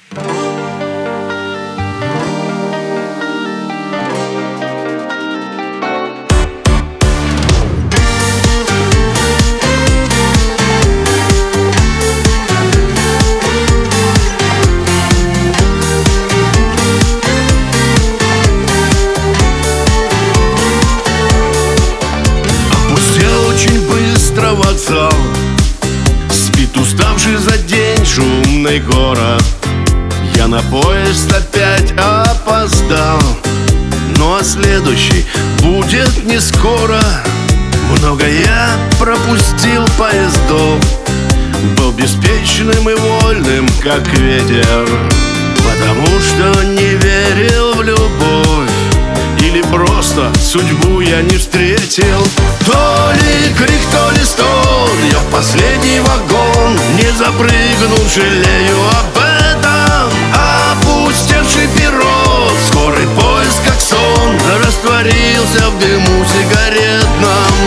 Вокзал, спит уставший за день шумный город. Я на поезд опять опоздал, ну а следующий будет не скоро. Много я пропустил поездов, был беспечным и вольным, как ветер, потому что не верил в любовь, или просто судьбу я не встретил. То ли крик, то ли стон, я в последний вагон не запрыгнул, жалею об этом. Опустевший перрон, скорый поезд, как сон, растворился в дыму сигаретном.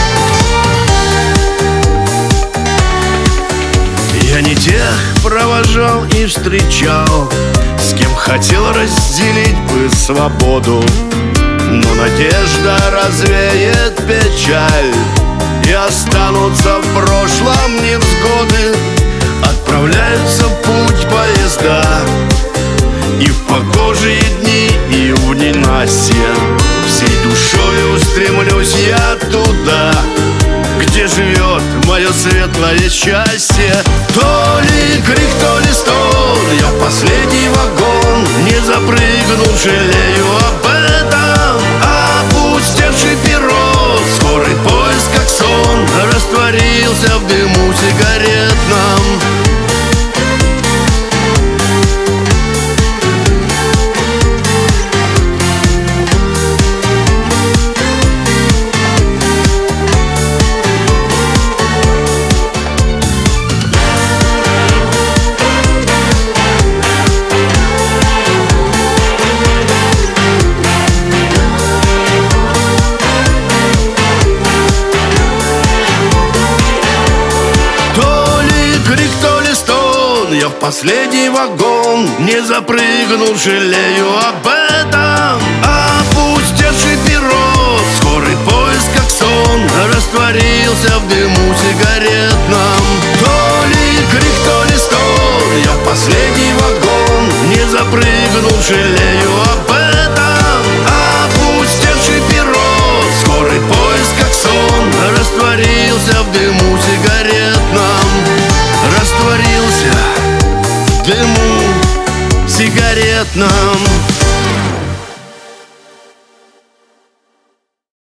Я не тех провожал и встречал, с кем хотел разделить бы свободу. Но надежда развеет печаль, и останутся в прошлом невзгоды. Отправляются в путь поезда, и в погожие дни, и в ненастье. Всей душою устремлюсь я туда, где живет мое светлое счастье. То ли крик, то ли стон, я в последний вагон не запрыгнул, жалею об этом. Опустевший перрон, скорый поезд, как сон, растворился в дыму сигаретном. Я в последний вагон не запрыгнул, жалею об этом. Опустевший перрон, скорый поезд, как сон, растворился в дыму сигаретном. То ли крик, то ли стон, я в последний вагон не запрыгнул, жалею об этом. Опустевший перрон, скорый поезд, как сон, растворился в дыму сигаретном. Растворился в дыму сигаретном.